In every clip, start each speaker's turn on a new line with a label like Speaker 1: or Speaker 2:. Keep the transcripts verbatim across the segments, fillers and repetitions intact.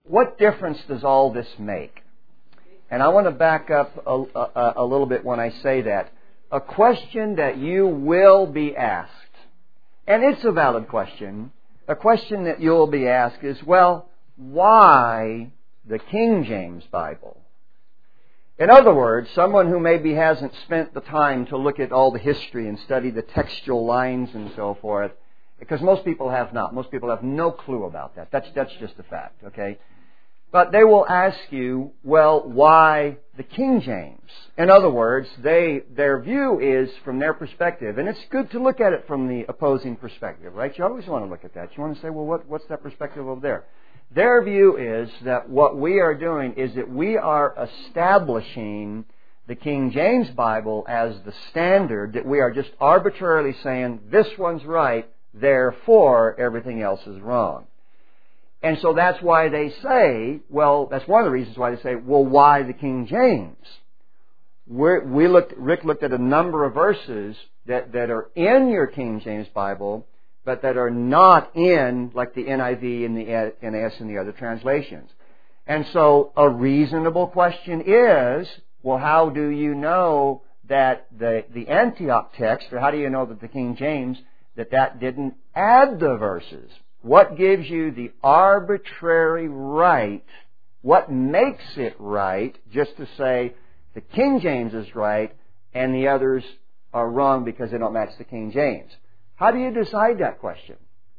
Speaker 1: what difference does all this make? And I want to back up a, a, a little bit when I say that. A question that you will be asked, and it's a valid question, a question that you'll be asked is, well, why the King James Bible? In other words, someone who maybe hasn't spent the time to look at all the history and study the textual lines and so forth, because most people have not. Most people have no clue about that. That's, that's just a fact, okay? But they will ask you, well, why the King James? In other words, they their view is from their perspective, and it's good to look at it from the opposing perspective, right? You always want to look at that. You want to say, well, what, what's that perspective over there? Their view is that what we are doing is that we are establishing the King James Bible as the standard, that we are just arbitrarily saying, this one's right, therefore everything else is wrong. And so that's why they say, well, that's one of the reasons why they say, well, why the King James? We're, we looked, Rick looked at a number of verses that, that are in your King James Bible, but that are not in, like the N I V and the N A S and the other translations. And so a reasonable question is, well, how do you know that the, the Antioch text, or how do you know that the King James, that that didn't add the verses? What gives you the arbitrary right? What makes it right just to say the King James is right and the others are wrong because they don't match the King James? How do you decide that question?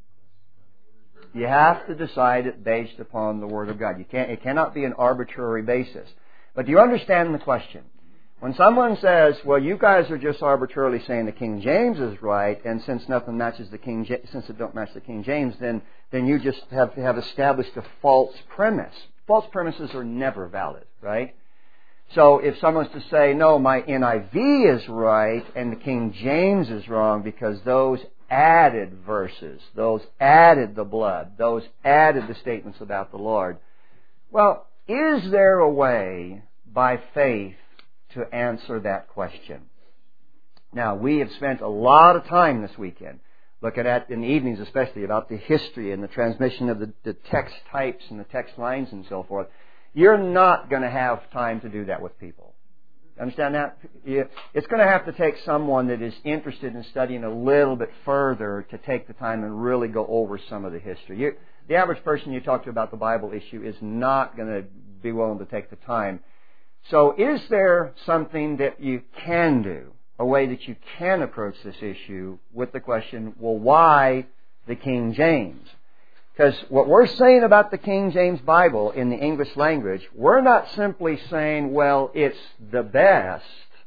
Speaker 1: You have to decide it based upon the Word of God. You can't, it cannot be an arbitrary basis. But do you understand the question? When someone says, well, you guys are just arbitrarily saying the King James is right, and since nothing matches the King James, since it don't match the King James, then, then you just have, have established a false premise. False premises are never valid, right? So if someone's to say, no, my N I V is right and the King James is wrong because those added verses, those added the blood, those added the statements about the Lord. Well, is there a way by faith to answer that question? Now, we have spent a lot of time this weekend looking at, in the evenings especially, about the history and the transmission of the, the text types and the text lines and so forth. You're not going to have time to do that with people. Understand that? It's going to have to take someone that is interested in studying a little bit further to take the time and really go over some of the history. You, the average person you talk to about the Bible issue is not going to be willing to take the time. So is there something that you can do, a way that you can approach this issue with the question, well, why the King James? Because what we're saying about the King James Bible in the English language, we're not simply saying, well, it's the best,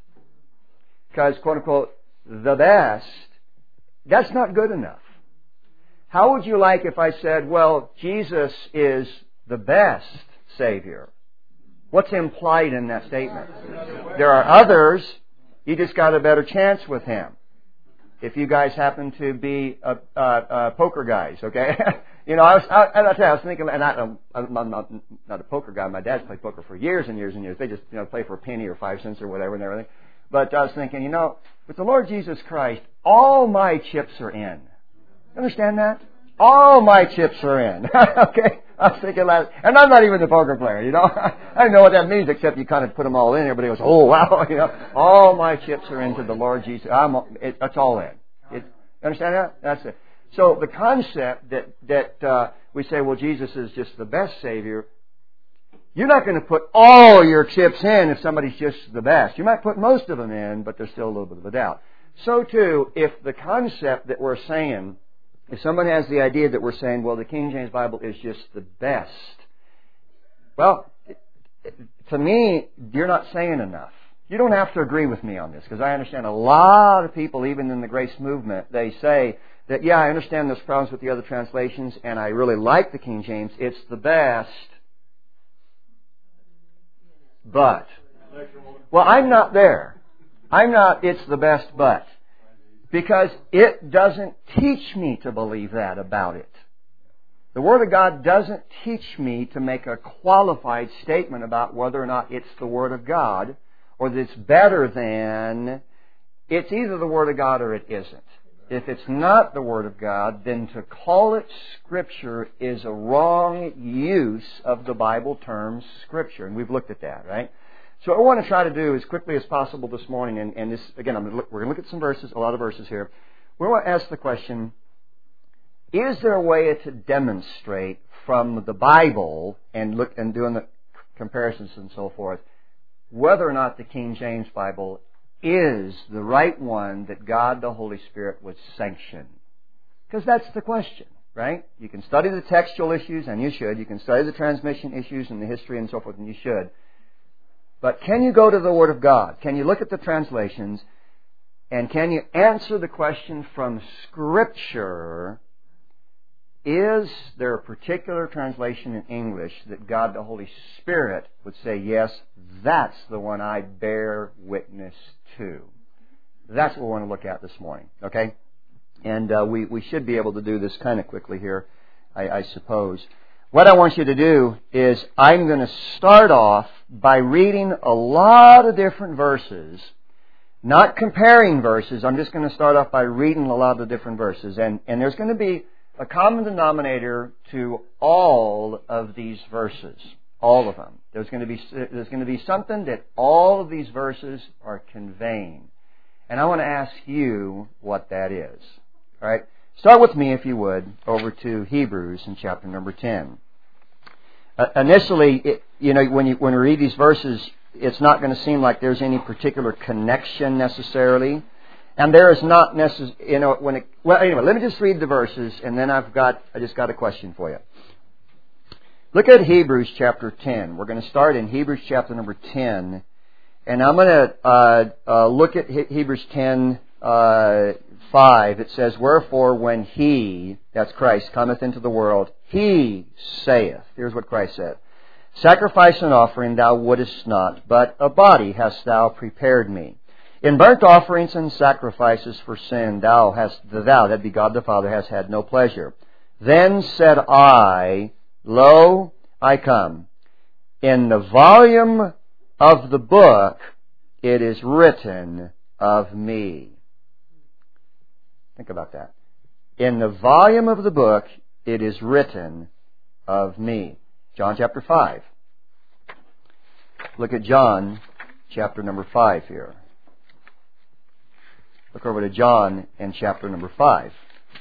Speaker 1: because, quote unquote, the best. That's not good enough. How would you like if I said, well, Jesus is the best Savior? What's implied in that statement? There are others. You just got a better chance with Him. If you guys happen to be uh, uh, uh, poker guys, okay? you know, I was, I, I, I was thinking, and I, I'm, I'm not, not a poker guy. My dad's played poker for years and years and years. They just, you know, play for a penny or five cents or whatever and everything. But I was thinking, you know, with the Lord Jesus Christ, all my chips are in. Understand that? All my chips are in. okay? I was thinking that, and I'm not even a poker player, you know. I don't know what that means, except you kind of put them all in. Everybody goes, oh, wow, you know. All my chips are into the Lord Jesus. I'm, it, it's all in. It, understand that? That's it. So the concept that, that uh, we say, well, Jesus is just the best Savior, you're not going to put all your chips in if somebody's just the best. You might put most of them in, but there's still a little bit of a doubt. So, too, if the concept that we're saying, if someone has the idea that we're saying, well, the King James Bible is just the best, well, to me, you're not saying enough. You don't have to agree with me on this, because I understand a lot of people, even in the grace movement, they say that, yeah, I understand there's problems with the other translations, and I really like the King James. It's the best. But, well, I'm not there. I'm not, it's the best, but. Because it doesn't teach me to believe that about it. The Word of God doesn't teach me to make a qualified statement about whether or not it's the Word of God, or that it's better than. It's either the Word of God or it isn't. if it's not the Word of God, then to call it Scripture is a wrong use of the Bible term Scripture. And we've looked at that, right? So what I want to try to do as quickly as possible this morning, and, and this, again, I'm going to look, we're going to look at some verses, a lot of verses here. We want to ask the question, is there a way to demonstrate from the Bible and look and doing the comparisons and so forth, whether or not the King James Bible is the right one that God the Holy Spirit would sanction? Because that's the question, right? You can study the textual issues, and you should. You can study the transmission issues and the history and so forth, and you should. But can you go to the Word of God? Can you look at the translations? And can you answer the question from Scripture, is there a particular translation in English that God the Holy Spirit would say, yes, that's the one I bear witness to? That's what we want to look at this morning, okay? And uh, we, we should be able to do this kind of quickly here, I, I suppose. What I want you to do is I'm going to start off by reading a lot of different verses, not comparing verses. I'm just going to start off by reading a lot of different verses. And, and there's going to be a common denominator to all of these verses, all of them. There's going to be there's going to be something that all of these verses are conveying. And I want to ask you what that is. All right? Start with me, if you would, over to Hebrews in chapter number ten. Uh, initially, it, you know, when you when we read these verses, it's not going to seem like there's any particular connection necessarily, and there is not necessarily, you know, when it. Well, anyway, let me just read the verses, and then I've got I just got a question for you. Look at Hebrews chapter ten. We're going to start in Hebrews chapter number ten, and I'm going to uh, uh, look at Hebrews ten. Uh, five, it says, wherefore when He, that's Christ, cometh into the world, He saith, here's what Christ said, sacrifice and offering thou wouldest not, but a body hast thou prepared me. In burnt offerings and sacrifices for sin thou hast, thou, that be God the Father, hast had no pleasure. Then said I, lo, I come. In the volume of the book it is written of me. Think about that. In the volume of the book, it is written of me. John chapter five. Look at John chapter number five here. Look over to John in chapter number five.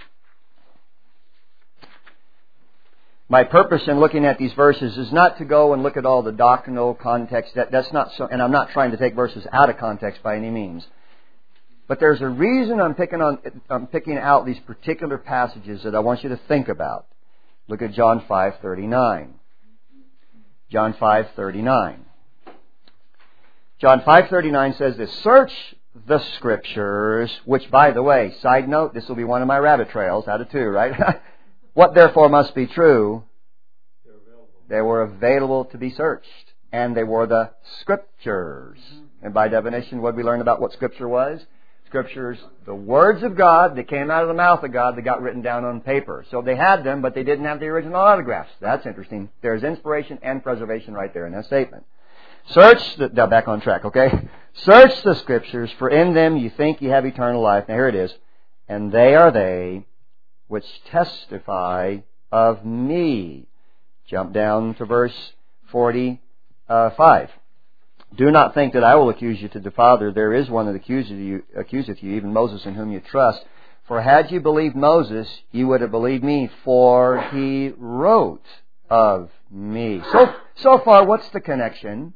Speaker 1: My purpose in looking at these verses is not to go and look at all the doctrinal context. That, that's not so, and I'm not trying to take verses out of context by any means. But there's a reason I'm picking on, I'm picking out these particular passages that I want you to think about. Look at John five thirty-nine. John five thirty-nine. John five thirty-nine says this, search the Scriptures, which, by the way, side note, this will be one of my rabbit trails out of two, right? What therefore must be true? They were available to be searched. And they were the Scriptures. And by definition, what did we learn about what Scripture was? Scriptures, the words of God that came out of the mouth of God that got written down on paper. So they had them, but they didn't have the original autographs. That's interesting. There's inspiration and preservation right there in that statement. Search, the, now back on track, okay? Search the Scriptures, for in them you think you have eternal life. Now here it is. And they are they which testify of me. Jump down to verse forty-five. Do not think that I will accuse you to the Father. There is one that accuseth you, accuseth you, even Moses, in whom you trust. For had you believed Moses, you would have believed me, for he wrote of me. So, so far, what's the connection?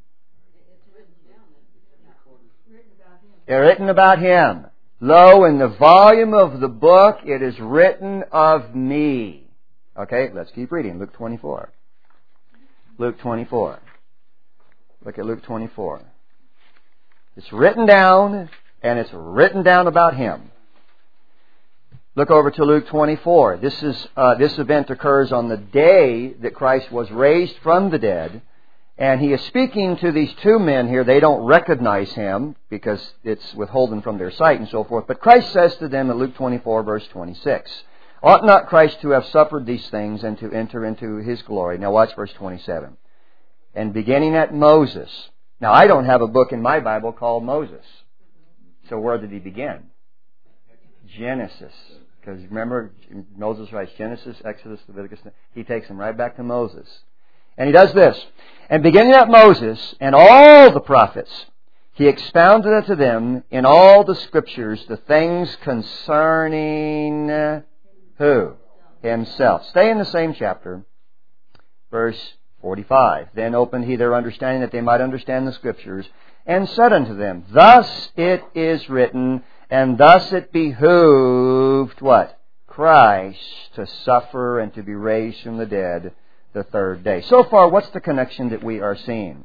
Speaker 1: They're written about him. Lo, in the volume of the book, it is written of me. Okay, let's keep reading. Luke twenty-four. Luke twenty-four. Look at Luke twenty-four. It's written down, and it's written down about him. Look over to Luke twenty-four. This is uh, this event occurs on the day that Christ was raised from the dead, and he is speaking to these two men here. They don't recognize him because it's withholden from their sight and so forth. But Christ says to them in Luke twenty-four, verse twenty-six, ought not Christ to have suffered these things and to enter into his glory? Now watch verse twenty-seven. And beginning at Moses. Now, I don't have a book in my Bible called Moses. So where did he begin? Genesis. Because remember, Moses writes Genesis, Exodus, Leviticus. He takes them right back to Moses. And he does this. And beginning at Moses and all the prophets, he expounded unto them in all the Scriptures the things concerning who? Himself. Stay in the same chapter. Verse forty-five. Then opened he their understanding that they might understand the Scriptures, and said unto them, Thus it is written, and thus it behooved, what? Christ to suffer and to be raised from the dead the third day. So far, what's the connection that we are seeing?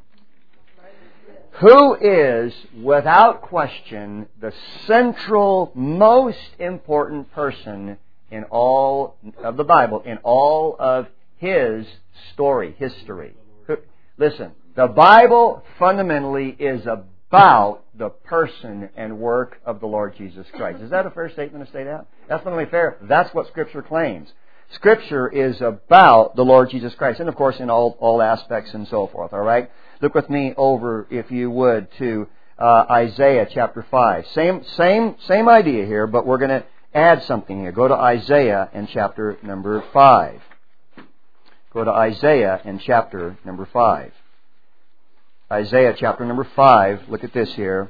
Speaker 1: Who is, without question, the central, most important person in all of the Bible, in all of His story, history? Listen, the Bible fundamentally is about the person and work of the Lord Jesus Christ. Is that a fair statement to say that? That's not only fair, that's what Scripture claims. Scripture is about the Lord Jesus Christ, and of course in all, all aspects and so forth, all right? Look with me over, if you would, to uh, Isaiah chapter five. Same, same, same idea here, but we're going to add something here. Go to Isaiah and chapter number five. Go to Isaiah and chapter number five. Isaiah chapter number five. Look at this here.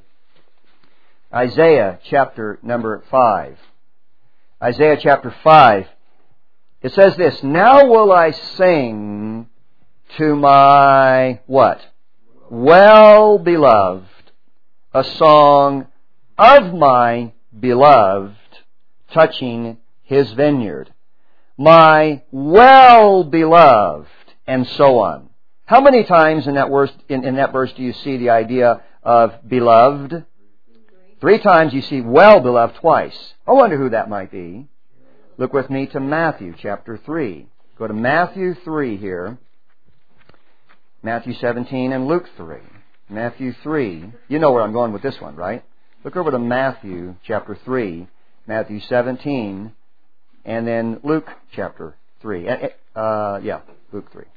Speaker 1: Isaiah chapter number five. Isaiah chapter five. It says this, Now will I sing to my, what? Well-beloved, a song of my beloved, touching His vineyard. My well-beloved, and so on. How many times in that verse, in, in that verse do you see the idea of beloved? Three times. You see well-beloved twice. I wonder who that might be. Look with me to Matthew chapter three. Go to Matthew three here. Matthew seventeen and Luke three. Matthew three. You know where I'm going with this one, right? Look over to Matthew chapter three. Matthew seventeen. And then Luke chapter three. Uh, yeah, Luke three.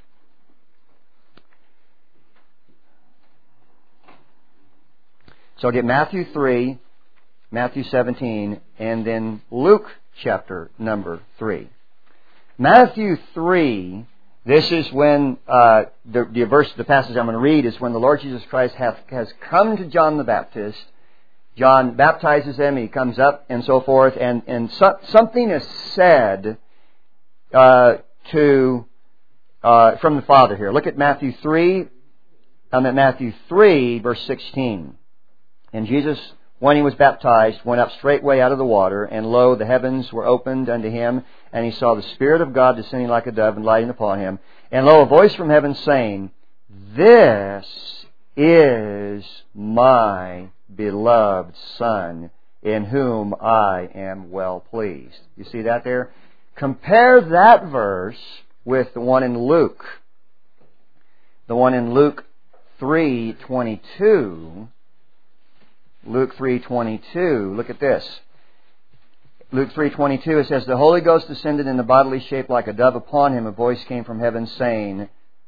Speaker 1: So get Matthew three, Matthew seventeen, and then Luke chapter number three. Matthew three, this is when, uh, the, the verse, the passage I'm going to read is when the Lord Jesus Christ hath, has come to John the Baptist. John baptizes him, he comes up and so forth, and, and so, something is said uh, to uh, from the Father here. Look at Matthew three, I'm at Matthew three, verse sixteen. And Jesus, when He was baptized, went up straightway out of the water, and lo, the heavens were opened unto Him, and He saw the Spirit of God descending like a dove and lighting upon Him. And lo, a voice from heaven saying, This is my beloved Son, in whom I am well pleased. You see that there? Compare that verse with the one in Luke. The one in Luke three twenty-two. Luke three twenty-two. Look at this. Luke three twenty-two, it says, The Holy Ghost descended in a bodily shape like a dove upon Him. A voice came from heaven saying,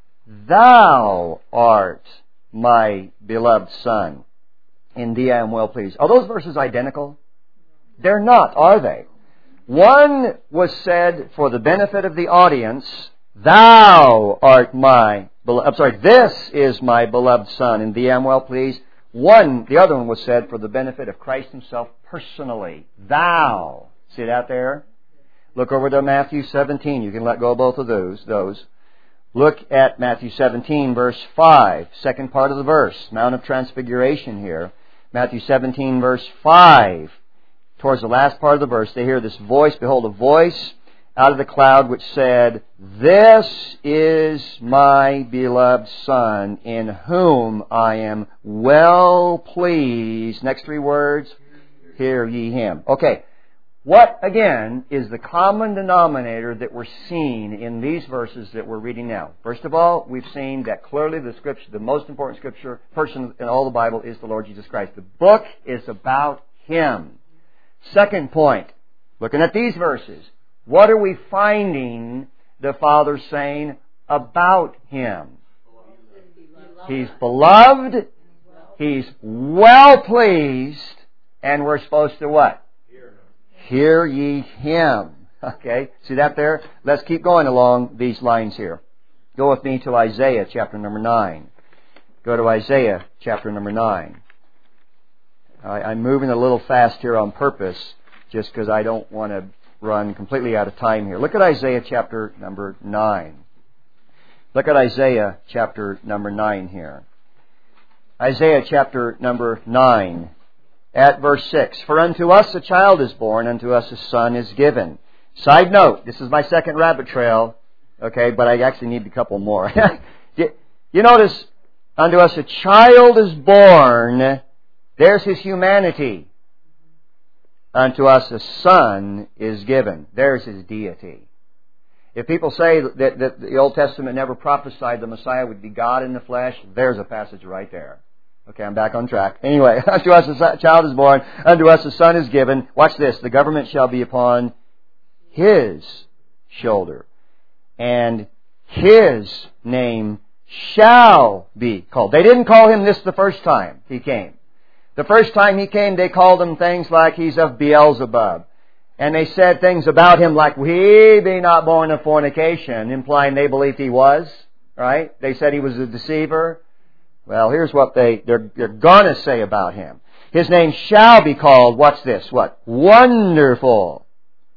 Speaker 1: Thou art my beloved Son. In Thee I am well pleased. Are those verses identical? They're not, are they? One was said for the benefit of the audience, Thou art my beloved, I'm sorry, this is my beloved Son. In Thee I am well pleased. One, the other one was said for the benefit of Christ Himself personally. Thou. See that there? Look over to Matthew seventeen. You can let go of both of those. Those. Look at Matthew seventeen, verse five. Second part of the verse. Mount of Transfiguration here. Matthew seventeen, verse five. Towards the last part of the verse, they hear this voice. Behold, a voice out of the cloud which said, This is my beloved Son, in whom I am well pleased. Next three words, hear ye Him. Okay, what, again, is the common denominator that we're seeing in these verses that we're reading now? First of all, we've seen that clearly the scripture, the most important scripture person in all the Bible is the Lord Jesus Christ. The book is about Him. Second point, looking at these verses, what are we finding the Father saying about Him? He's beloved, He's well pleased, and we're supposed to what? hear ye Him. Okay, see that there? Let's keep going along these lines here. Go with me to Isaiah chapter number nine. Go to Isaiah chapter number nine. I, I'm moving a little fast here on purpose, just because I don't want to run completely out of time here. Look at Isaiah chapter number nine. Look at Isaiah chapter number nine here. Isaiah chapter number nine, at verse six. For unto us a child is born, unto us a son is given. Side note, this is my second rabbit trail, okay, but I actually need a couple more. you, you notice, unto us a child is born, there's His humanity. Unto us a son is given. There's His deity. If people say that, that the Old Testament never prophesied the Messiah would be God in the flesh, there's a passage right there. Okay, I'm back on track. Anyway, unto us a child is born, unto us a son is given. Watch this. The government shall be upon His shoulder, and His name shall be called. They didn't call Him this the first time He came. The first time He came, they called Him things like He's of Beelzebub. And they said things about Him like, we be not born of fornication, implying they believed He was. Right? They said He was a deceiver. Well, here's what they, they're, they're going to say about Him. His name shall be called, what's this? What? Wonderful.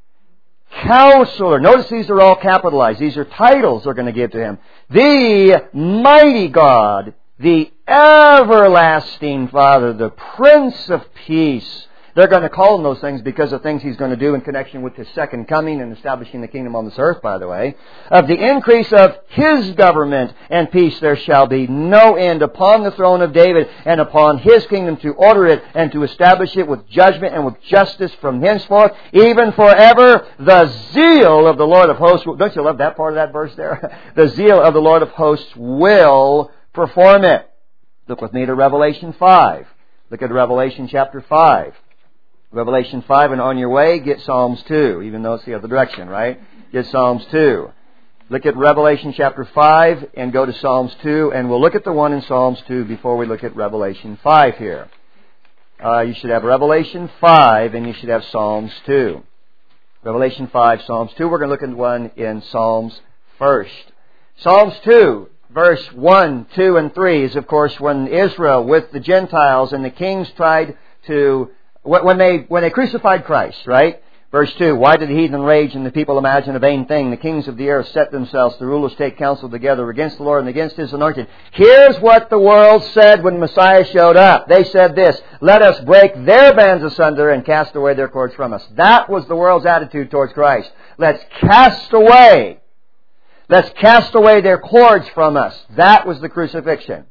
Speaker 1: Counselor. Notice these are all capitalized. These are titles they're going to give to Him. The mighty God, the everlasting Father, the Prince of Peace. They're going to call Him those things because of things He's going to do in connection with His second coming and establishing the kingdom on this earth, by the way. Of the increase of His government and peace there shall be no end upon the throne of David and upon His kingdom, to order it and to establish it with judgment and with justice from henceforth, even forever. The zeal of the Lord of hosts, don't you love that part of that verse there? The zeal of the Lord of hosts will perform it. Look with me to Revelation five. Look at Revelation chapter five. Revelation five, and on your way, get Psalms two, even though it's the other direction, right? Get Psalms two. Look at Revelation chapter five and go to Psalms two, and we'll look at the one in Psalms two before we look at Revelation five here. Uh, you should have Revelation five and you should have Psalms two. Revelation five, Psalms two. We're going to look at one in Psalms first. Psalms two, verse one, two, and three is, of course, when Israel with the Gentiles and the kings tried to When they when they crucified Christ, right? Verse two, why did the heathen rage and the people imagine a vain thing? The kings of the earth set themselves, the rulers take counsel together against the Lord and against His anointed. Here's what the world said when Messiah showed up. They said this, let us break their bands asunder and cast away their cords from us. That was the world's attitude towards Christ. Let's cast away. Let's cast away their cords from us. That was the crucifixion.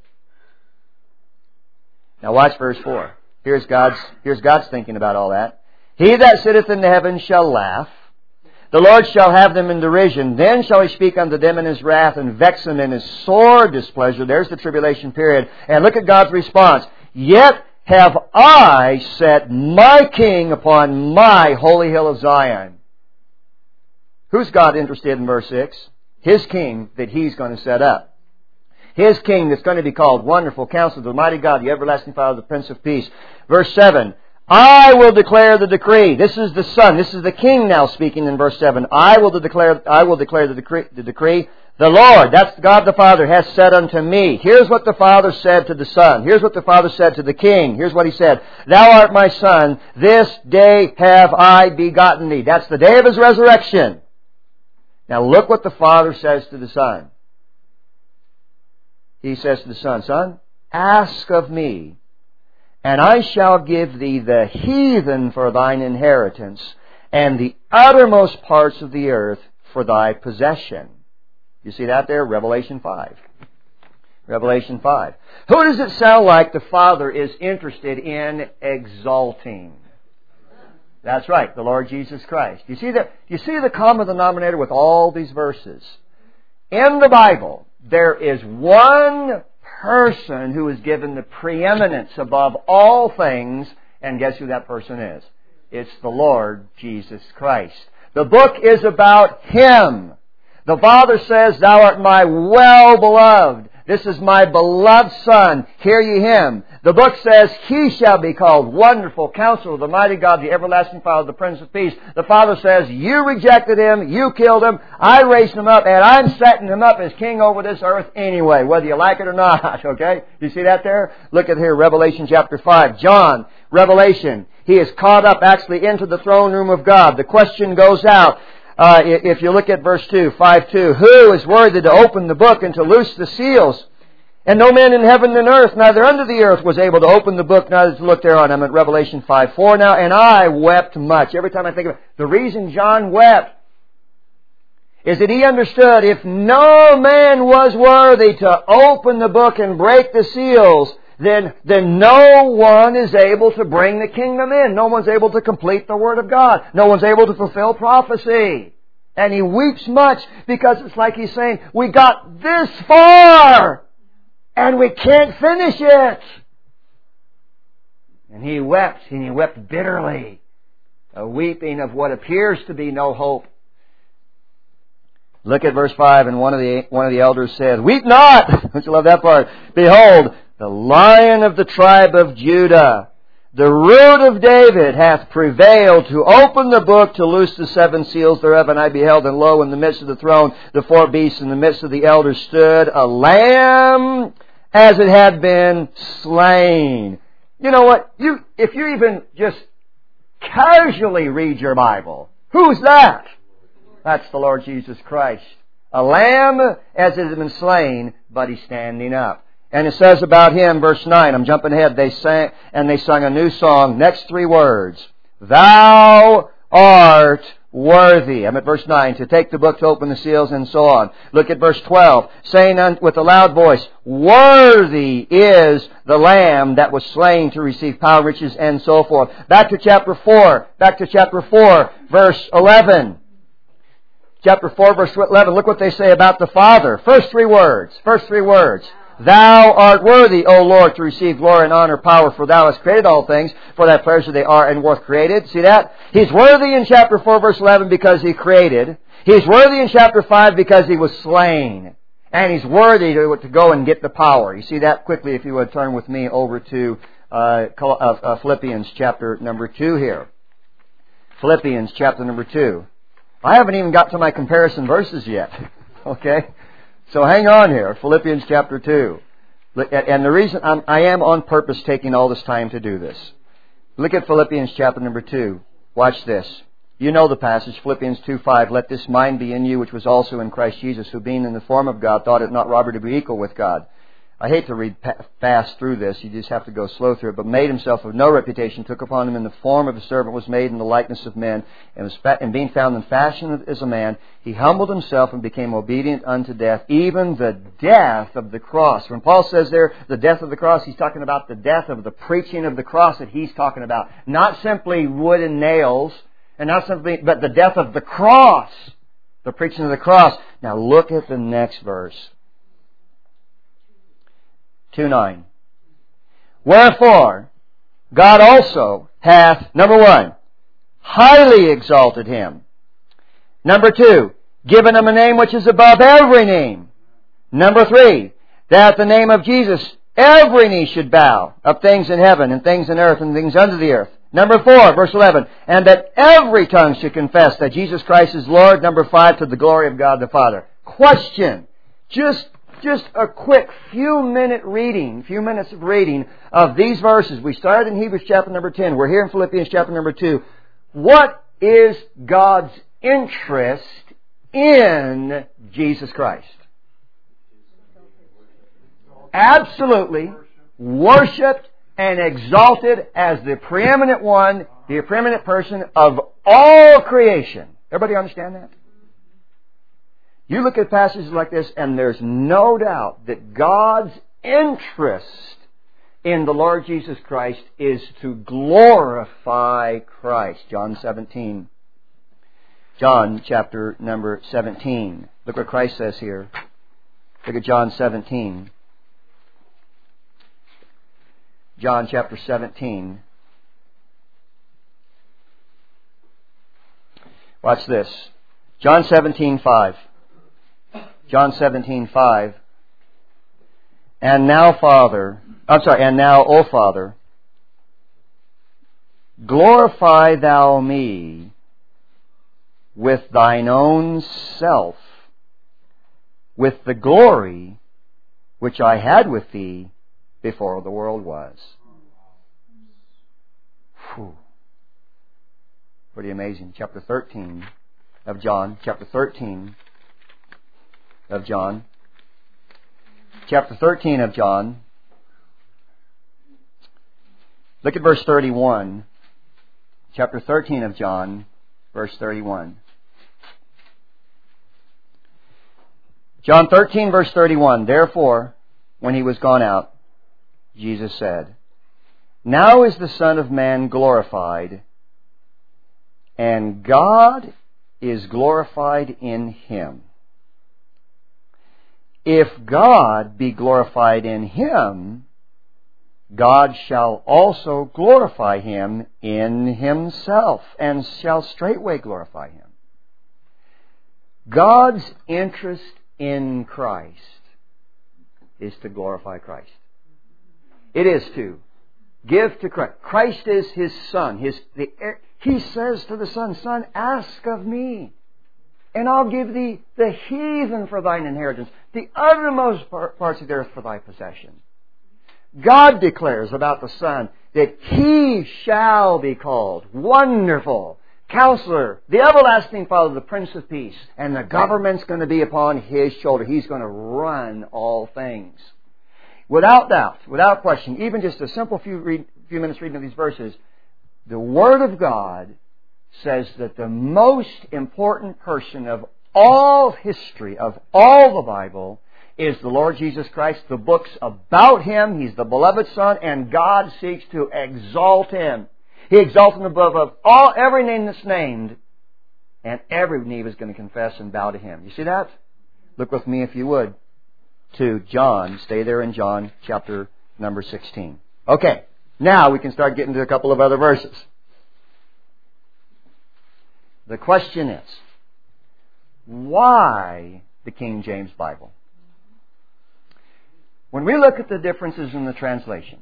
Speaker 1: Now watch verse four. Here's God's, here's God's thinking about all that. He that sitteth in the heavens shall laugh. The Lord shall have them in derision. Then shall He speak unto them in His wrath and vex them in His sore displeasure. There's the tribulation period. And look at God's response. Yet have I set my king upon my holy hill of Zion. Who's God interested in verse six? His king that He's going to set up. His king that's going to be called Wonderful Counselor, the Mighty God, the Everlasting Father, the Prince of Peace. Verse seven, I will declare the decree. This is the Son. This is the King now speaking in verse seven. I will declare, I will declare the decree, the decree. The Lord, that's God the Father, has said unto me. Here's what the Father said to the Son. Here's what the Father said to the King. Here's what He said. Thou art my Son. This day have I begotten thee. That's the day of His resurrection. Now look what the Father says to the Son. He says to the Son, Son, ask of me, and I shall give thee the heathen for thine inheritance, and the uttermost parts of the earth for thy possession. You see that there? Revelation five. Revelation five. Who does it sound like the Father is interested in exalting? That's right, the Lord Jesus Christ. You see the, you see the common denominator with all these verses? In the Bible, there is one person who is given the preeminence above all things, and guess who that person is? It's the Lord Jesus Christ. The book is about Him. The Father says, Thou art my well-beloved. This is my beloved Son. Hear ye Him. The book says, He shall be called Wonderful Counselor, the Mighty God, the Everlasting Father, the Prince of Peace. The Father says, you rejected Him, you killed Him, I raised Him up, and I'm setting Him up as King over this earth anyway, whether you like it or not, okay? You see that there? Look at here, Revelation chapter five. John, Revelation. He is caught up actually into the throne room of God. The question goes out. Uh, if you look at verse two, five two, who is worthy to open the book and to loose the seals? And no man in heaven and earth, neither under the earth, was able to open the book, neither to look thereon. I'm at Revelation five four now, and I wept much. Every time I think of it, the reason John wept is that he understood if no man was worthy to open the book and break the seals, then, then no one is able to bring the kingdom in. No one's able to complete the Word of God. No one's able to fulfill prophecy. And he weeps much because it's like he's saying, we got this far and we can't finish it. And he wept, and he wept bitterly, a weeping of what appears to be no hope. Look at verse five, and one of the one of the elders said, weep not! Don't you love that part? Behold, the Lion of the tribe of Judah, the Root of David, hath prevailed to open the book, to loose the seven seals thereof. And I beheld, and lo, in the midst of the throne, the four beasts, in the midst of the elders stood a lamb as it had been slain. You know what? You, if you even just casually read your Bible, who's that? That's the Lord Jesus Christ. A lamb as it had been slain, but He's standing up. And it says about Him, verse nine, I'm jumping ahead, they sang, and they sung a new song, next three words, Thou art worthy. I'm at verse nine, to take the book, to open the seals, and so on. Look at verse twelve, saying with a loud voice, Worthy is the Lamb that was slain to receive power, riches, and so forth. Back to chapter four, back to chapter four, verse eleven. Chapter four, verse eleven, look what they say about the Father. First three words, first three words. Thou art worthy, O Lord, to receive glory and honor, power, for Thou hast created all things, for Thy pleasure they are and were created. See that? He's worthy in chapter four, verse eleven, because He created. He's worthy in chapter five because He was slain. And He's worthy to, to go and get the power. You see that quickly if you would turn with me over to uh, uh, Philippians chapter number two here. Philippians chapter number two. I haven't even got to my comparison verses yet. Okay? So hang on here, Philippians chapter two. And the reason I'm, I am on purpose taking all this time to do this. Look at Philippians chapter number two. Watch this. You know the passage, Philippians two five. Let this mind be in you, which was also in Christ Jesus, who being in the form of God, thought it not robbery to be equal with God. I hate to read fast through this. You just have to go slow through it. But made himself of no reputation, took upon him in the form of a servant, was made in the likeness of men, and, was fa- and being found in fashion as a man, he humbled himself and became obedient unto death, even the death of the cross. When Paul says there, the death of the cross, he's talking about the death of the preaching of the cross that he's talking about. Not simply wood and nails, and not simply, but the death of the cross. The preaching of the cross. Now look at the next verse. two nine. Wherefore, God also hath, number one, highly exalted Him. Number two, given Him a name which is above every name. Number three, that at the name of Jesus every knee should bow, of things in heaven and things in earth and things under the earth. Number four, verse eleven, and that every tongue should confess that Jesus Christ is Lord. Number five, to the glory of God the Father. Question. Just Just a quick few minute reading, few minutes of reading of these verses. We started in Hebrews chapter number ten. We're here in Philippians chapter number two. What is God's interest in Jesus Christ? Absolutely worshipped and exalted as the preeminent one, the preeminent person of all creation. Everybody understand that? You look at passages like this, and there's no doubt that God's interest in the Lord Jesus Christ is to glorify Christ. John seventeen. John chapter number seventeen. Look what Christ says here. Look at John seventeen. John chapter seventeen. Watch this. John seventeen five. John seventeen five. And now, Father, I'm sorry, and now, O Father, glorify Thou me with Thine own self, with the glory which I had with Thee before the world was. Whew. Pretty amazing. Chapter thirteen of John. Chapter thirteen of John. Chapter thirteen of John. Look at verse thirty-one. Chapter thirteen of John, verse thirty-one. John thirteen, verse thirty-one. Therefore, when He was gone out, Jesus said, Now is the Son of Man glorified, and God is glorified in Him. If God be glorified in Him, God shall also glorify Him in Himself, and shall straightway glorify Him. God's interest in Christ is to glorify Christ. It is to give to Christ. Christ is His Son. His, the, He says to the Son, Son, ask of me, and I'll give thee the heathen for thine inheritance, the uttermost parts of the earth for thy possession. God declares about the Son that He shall be called Wonderful, Counselor, the Everlasting Father, the Prince of Peace, and the government's going to be upon His shoulder. He's going to run all things. Without doubt, without question, even just a simple few, read, few minutes reading of these verses, the Word of God says that the most important person of all history, of all the Bible, is the Lord Jesus Christ. The book's about Him. He's the beloved Son, and God seeks to exalt Him. He exalts Him above of all every name that's named, and every knee is going to confess and bow to Him. You see that? Look with me, if you would, to John. Stay there in John chapter number sixteen. Okay, now we can start getting to a couple of other verses. The question is, why the King James Bible? When we look at the differences in the translations,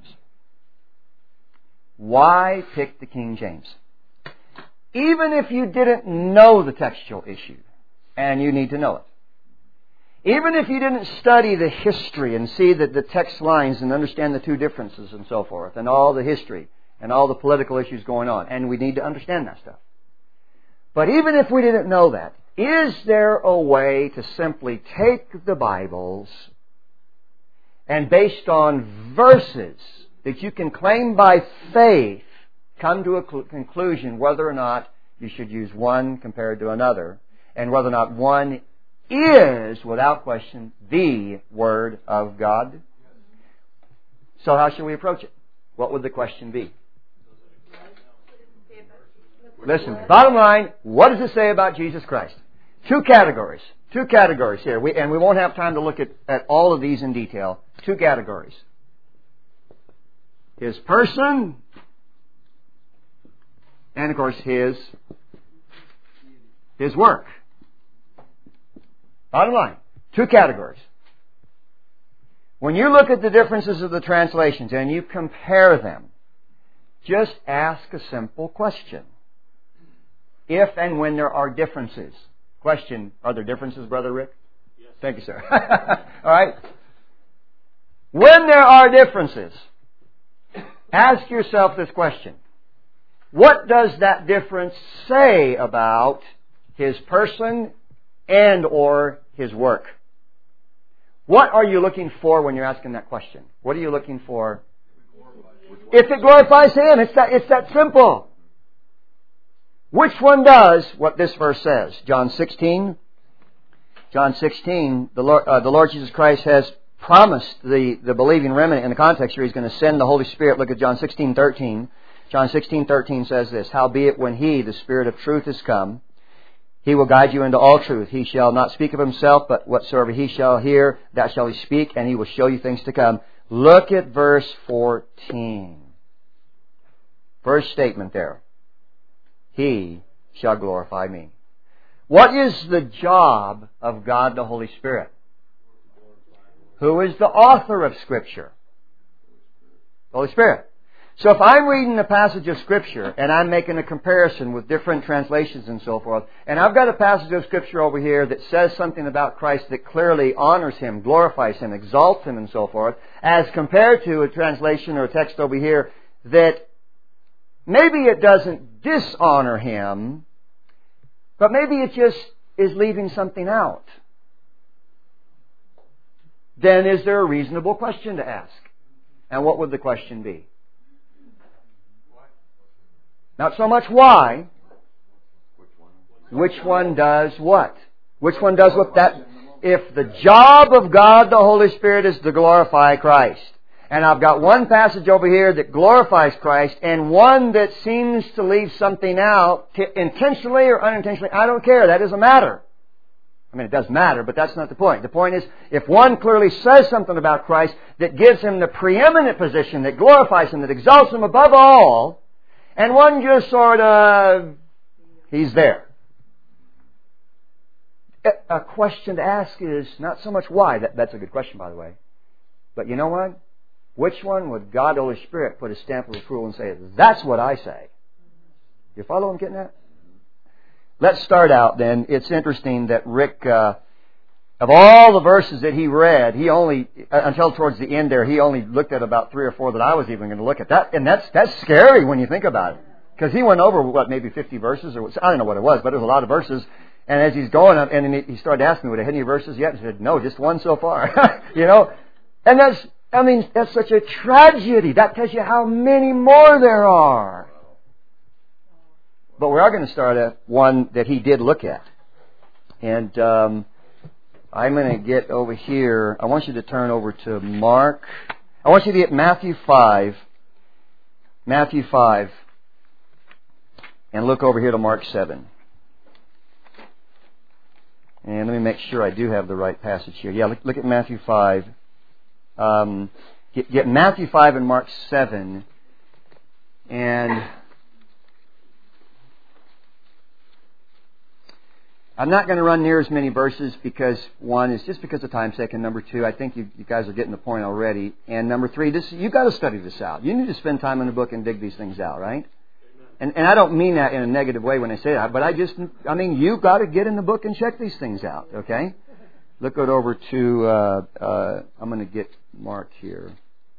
Speaker 1: why pick the King James? Even if you didn't know the textual issue, and you need to know it. Even if you didn't study the history and see the, the text lines and understand the two differences and so forth, and all the history and all the political issues going on, and we need to understand that stuff. But even if we didn't know that, is there a way to simply take the Bibles and based on verses that you can claim by faith, come to a conclusion whether or not you should use one compared to another, and whether or not one is, without question, the Word of God? So how should we approach it? What would the question be? Listen, bottom line, what does it say about Jesus Christ? Two categories. Two categories here. We, and we won't have time to look at, at all of these in detail. Two categories. His person, and of course His, His work. Bottom line, two categories. When you look at the differences of the translations and you compare them, just ask a simple question. If and when there are differences. Question, are there differences, Brother Rick? Yes. Thank you, sir. All right. When there are differences, ask yourself this question. What does that difference say about His person and or His work? What are you looking for when you're asking that question? What are you looking for? If it glorifies Him, it's that, it's that simple. Which one does what this verse says? John sixteen. John sixteen, the Lord, uh, the Lord Jesus Christ has promised the, the believing remnant in the context here. He's going to send the Holy Spirit. Look at John sixteen thirteen. John sixteen thirteen says this, Howbeit when He, the Spirit of truth, is come, He will guide you into all truth. He shall not speak of Himself, but whatsoever He shall hear, that shall He speak, and He will show you things to come. Look at verse fourteen. First statement there. He shall glorify me. What is the job of God the Holy Spirit? Who is the author of Scripture? The Holy Spirit. So if I'm reading a passage of Scripture and I'm making a comparison with different translations and so forth, and I've got a passage of Scripture over here that says something about Christ that clearly honors Him, glorifies Him, exalts Him and so forth, as compared to a translation or a text over here that maybe it doesn't dishonor Him, but maybe it just is leaving something out, then is there a reasonable question to ask? And what would the question be? Not so much why. Which one does what? Which one does what? That if the job of God the Holy Spirit is to glorify Christ, and I've got one passage over here that glorifies Christ and one that seems to leave something out, intentionally or unintentionally, I don't care. That doesn't matter. I mean, it does matter, but that's not the point. The point is, if one clearly says something about Christ that gives Him the preeminent position, that glorifies Him, that exalts Him above all, and one just sort of, He's there. A question to ask is not so much why. That, that's a good question, by the way. But you know what? Which one would God, the Holy Spirit, put a stamp of approval and say, that's what I say? You follow what I'm getting at? Let's start out then. It's interesting that Rick, uh, of all the verses that he read, he only, uh, until towards the end there, he only looked at about three or four that I was even going to look at. That, and that's that's scary when you think about it. Because he went over, what, maybe fifty verses? Or I don't know what it was, but it was a lot of verses. And as he's going up, and he started asking me, would I hit any verses yet? He said, no, just one so far. You know? And that's, I mean, that's such a tragedy. That tells you how many more there are. But we are going to start at one that he did look at. And um, I'm going to get over here. I want you to turn over to Mark. I want you to get Matthew five. Matthew five. And look over here to Mark seven. And let me make sure I do have the right passage here. Yeah, look, look at Matthew five. Um, get, get Matthew five and Mark seven. And I'm not going to run near as many verses because, one, is just because of time's sake, and number two, I think you, you guys are getting the point already. And number three, this you've got to study this out. You need to spend time in the book and dig these things out, right? And, and I don't mean that in a negative way when I say that, but I just, I mean, you've got to get in the book and check these things out, okay? Look it over to, uh, uh, I'm going to get Mark here.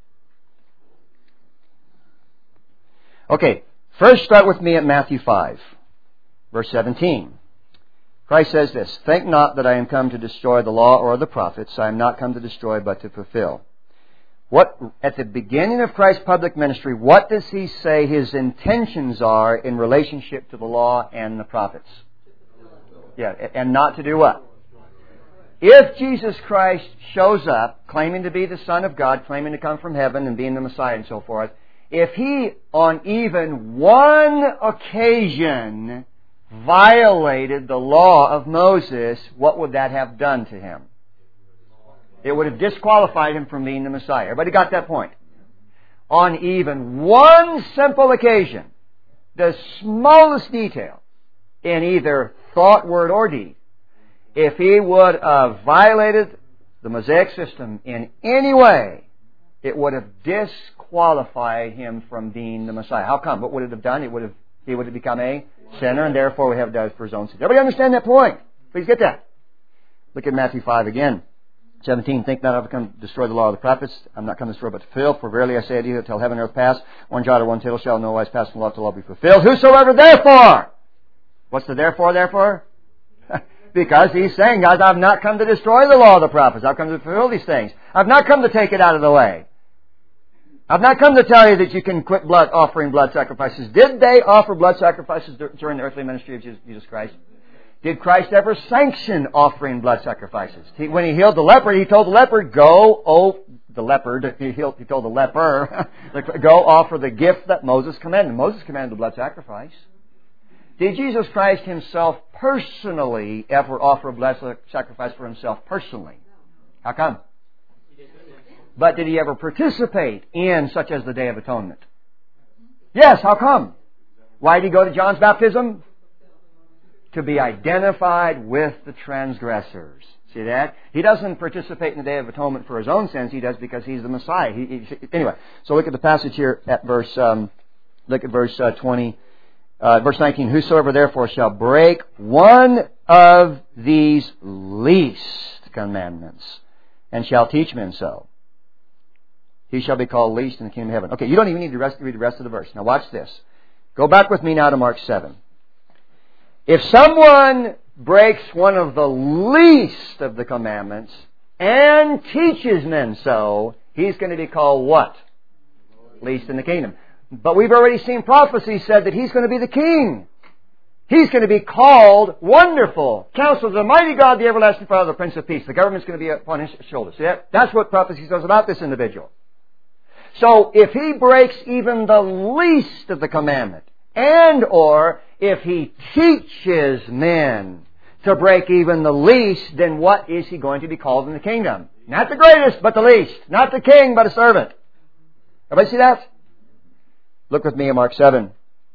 Speaker 1: Okay, first start with me at Matthew five, verse seventeen. Christ says this, think not that I am come to destroy the law or the prophets. I am not come to destroy, but to fulfill. What, at the beginning of Christ's public ministry, what does He say His intentions are in relationship to the law and the prophets? Yeah, and not to do what? If Jesus Christ shows up, claiming to be the Son of God, claiming to come from heaven and being the Messiah and so forth, if He, on even one occasion, violated the law of Moses, what would that have done to Him? It would have disqualified Him from being the Messiah. Everybody got that point? On even one simple occasion, the smallest detail in either thought, word, or deed, if He would have violated the Mosaic system in any way, it would have disqualified Him from being the Messiah. How come? What would it have done? It would have, He would have become a sinner, and therefore we have died for His own sins. Everybody understand that point? Please get that. Look at Matthew five again. seventeen, think not I have come to destroy the law of the prophets. I'm not come to destroy but to fulfill. For verily I say to you, until heaven and earth pass, one jot or one tittle shall no wise pass from law till all be fulfilled. Whosoever therefore. What's the therefore, therefore? Because He's saying, guys, I've not come to destroy the law of the prophets. I've come to fulfill these things. I've not come to take it out of the way. I've not come to tell you that you can quit blood offering blood sacrifices. Did they offer blood sacrifices during the earthly ministry of Jesus Christ? Did Christ ever sanction offering blood sacrifices? He, when He healed the leper, He told the leper, go, oh, the leopard, he, healed, he told the leper, go offer the gift that Moses commanded. Moses commanded the blood sacrifice. Did Jesus Christ Himself personally ever offer a blood sacrifice for Himself personally? How come? But did He ever participate in such as the Day of Atonement? Yes, how come? Why did He go to John's baptism? To be identified with the transgressors. See that? He doesn't participate in the Day of Atonement for His own sins. He does because He's the Messiah. He, he, anyway, so look at the passage here at verse, um, look at verse uh, twenty, uh, verse nineteen. Whosoever therefore shall break one of these least commandments and shall teach men so, he shall be called least in the kingdom of heaven. Okay, you don't even need to rest, read the rest of the verse. Now watch this. Go back with me now to Mark seven. If someone breaks one of the least of the commandments and teaches men so, he's going to be called what? Least in the kingdom. But we've already seen prophecy said that he's going to be the king. He's going to be called Wonderful, Counselor, the Mighty God, the Everlasting Father, the Prince of Peace. The government's going to be upon his shoulders. See that? That's what prophecy says about this individual. So if he breaks even the least of the commandment, and or if he teaches men to break even the least, then what is he going to be called in the kingdom? Not the greatest, but the least. Not the king, but a servant. Everybody see that? Look with me at Mark seven.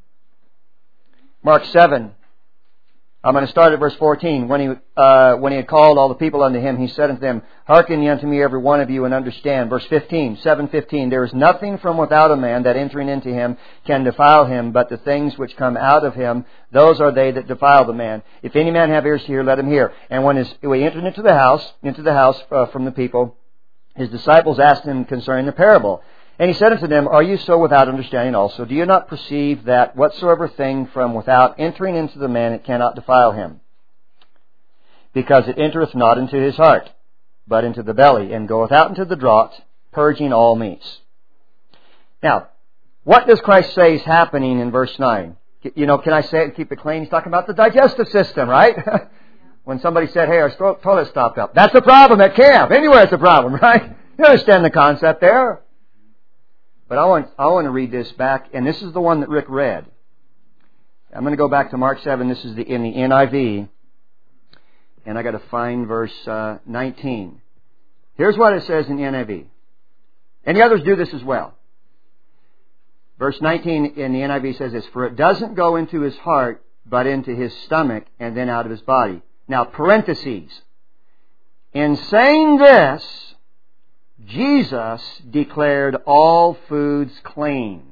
Speaker 1: Mark seven. I'm going to start at verse fourteen. When he, uh, when he had called all the people unto him, he said unto them, Hearken ye unto me, every one of you, and understand. Verse fifteen, seven fifteen. There is nothing from without a man that entering into him can defile him, but the things which come out of him, those are they that defile the man. If any man have ears to hear, let him hear. And when his, he entered into the house, into the house uh, from the people, his disciples asked him concerning the parable. And he said unto them, Are you so without understanding also? Do you not perceive that whatsoever thing from without entering into the man, it cannot defile him? Because it entereth not into his heart, but into the belly, and goeth out into the draught, purging all meats. Now, what does Christ say is happening in verse nine? You know, can I say it and keep it clean? He's talking about the digestive system, right? When somebody said, hey, our toilet stopped up. That's a problem at camp. Anywhere it's a problem, right? You understand the concept there. But I want, I want to read this back, and this is the one that Rick read. I'm going to go back to Mark seven. This is the, in the N I V. And I got to find verse uh, nineteen. Here's what it says in the N I V. And the others do this as well. Verse nineteen in the N I V says this, For it doesn't go into his heart, but into his stomach, and then out of his body. Now, parentheses. In saying this, Jesus declared all foods clean.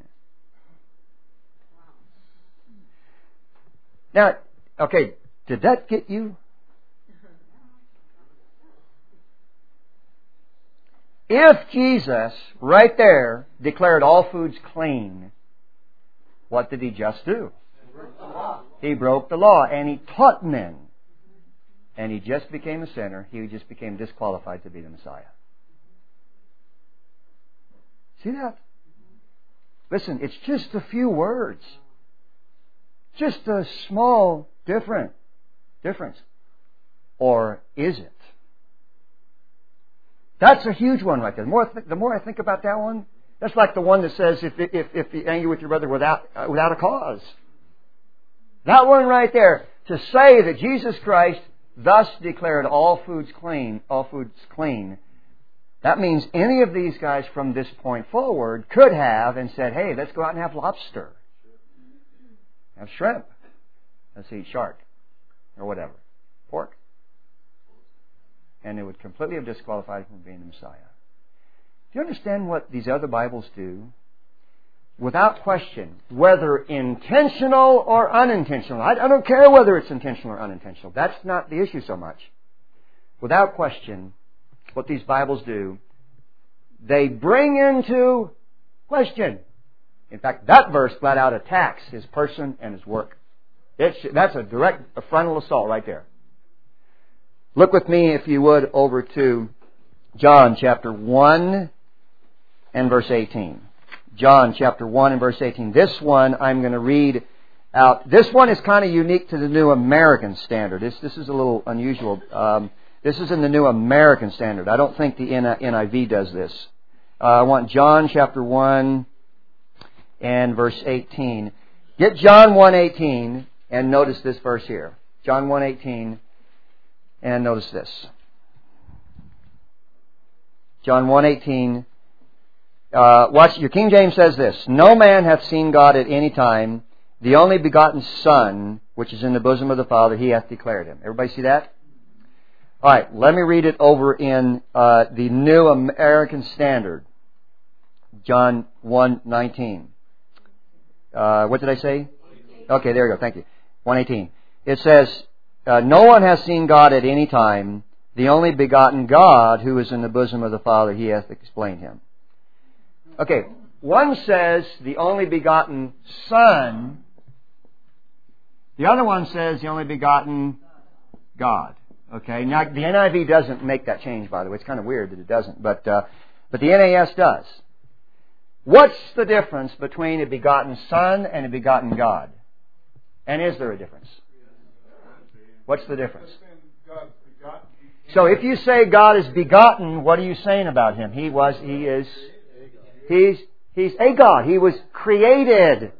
Speaker 1: Now, okay, did that get you? If Jesus, right there, declared all foods clean, what did he just do? He broke the law, and he taught men. And he just became a sinner. He just became disqualified to be the Messiah. See that? Listen, it's just a few words. Just a small different difference. Or is it? That's a huge one right there. The more, I th- the more I think about that one, that's like the one that says if if if you angry with your brother without uh, without a cause. That one right there, to say that Jesus Christ thus declared all foods clean, all foods clean. That means any of these guys from this point forward could have and said, hey, let's go out and have lobster. Have shrimp. Let's eat shark. Or whatever. Pork. And it would completely have disqualified from being the Messiah. Do you understand what these other Bibles do? Without question, whether intentional or unintentional. I, I don't care whether it's intentional or unintentional. That's not the issue so much. Without question, what these Bibles do, they bring into question. In fact, that verse flat out attacks his person and his work. It's, that's a direct a frontal assault right there. Look with me, if you would, over to John chapter one and verse eighteen. John chapter one and verse eighteen. This one I'm going to read out. This one is kind of unique to the New American Standard. This, this is a little unusual. Um, this is in the New American Standard. I don't think the N I V does this. Uh, I want John chapter one and verse eighteen. Get John one eighteen and notice this verse here. John one eighteen and notice this. John one eighteen. Uh, watch, your King James says this, No man hath seen God at any time. The only begotten Son, which is in the bosom of the Father, He hath declared Him. Everybody see that? All right, let me read it over in uh, the New American Standard. John one nineteen. Uh, what did I say? Okay, there we go. Thank you. one eighteen. It says, uh, no one has seen God at any time. The only begotten God who is in the bosom of the Father, He hath explained Him. Okay, one says the only begotten Son. The other one says the only begotten God. Okay, now the N I V doesn't make that change, by the way. It's kind of weird that it doesn't, but uh, but the N A S does. What's the difference between a begotten Son and a begotten God? And is there a difference? What's the difference? So if you say God is begotten, what are you saying about Him? He was, He is, He's, He's a God. He was created.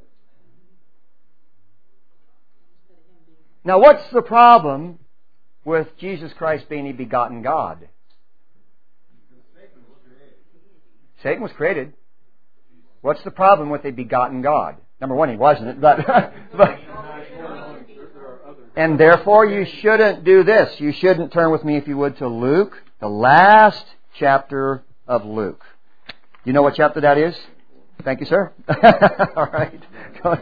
Speaker 1: Now what's the problem with Jesus Christ being a begotten God? Satan was created. What's the problem with a begotten God? Number one, He wasn't, but, but and therefore you shouldn't do this. You shouldn't turn with me, if you would, to Luke, the last chapter of Luke. You know what chapter that is? Thank you, sir. All right. Uh,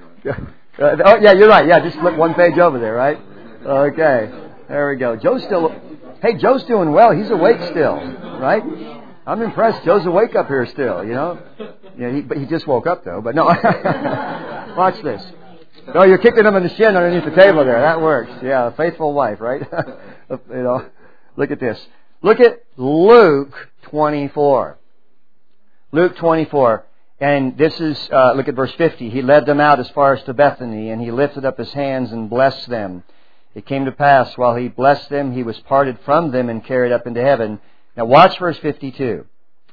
Speaker 1: oh, yeah, you're right. Yeah, just flip one page over there, right? Okay. There we go. Joe's still... Hey, Joe's doing well. He's awake still, right? I'm impressed. Joe's awake up here still, you know? Yeah, he, but he just woke up, though. But no. Watch this. No, you're kicking him in the shin underneath the table there. That works. Yeah, a faithful wife, right? You know, look at this. Look at Luke twenty-four. Luke twenty-four. And this is, uh, look at verse fifty. He led them out as far as to Bethany, and He lifted up His hands and blessed them. It came to pass, while He blessed them, He was parted from them and carried up into heaven. Now watch verse fifty-two.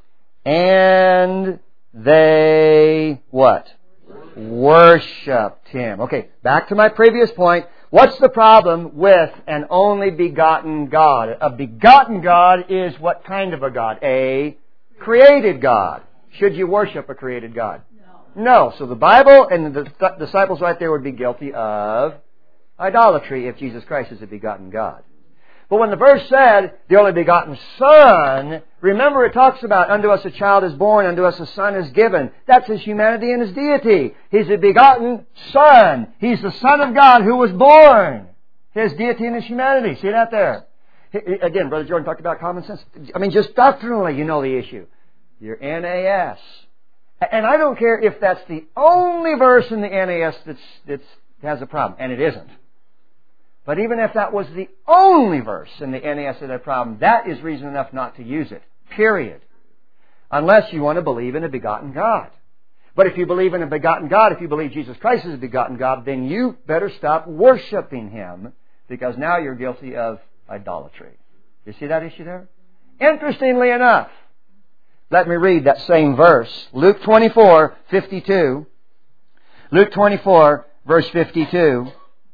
Speaker 1: And they, what? Worshipped Him. Okay, back to my previous point. What's the problem with an only begotten God? A begotten God is what kind of a God? A created God. Should you worship a created God? No. No. So the Bible and the th- disciples right there would be guilty of idolatry if Jesus Christ is a begotten God. But when the verse said, the only begotten Son, remember it talks about, unto us a child is born, unto us a son is given. That's His humanity and His deity. He's a begotten Son. He's the Son of God who was born. His deity and His humanity. See that there? Again, Brother Jordan talked about common sense. I mean, just doctrinally, you know the issue. Your N A S. And I don't care if that's the only verse in the N A S that's, that's has a problem. And it isn't. But even if that was the only verse in the N A S that had a problem, that is reason enough not to use it. Period. Unless you want to believe in a begotten God. But if you believe in a begotten God, if you believe Jesus Christ is a begotten God, then you better stop worshiping Him, because now you're guilty of idolatry. You see that issue there? Interestingly enough, let me read that same verse. Luke twenty-four, fifty-two. Luke twenty-four, verse fifty-two.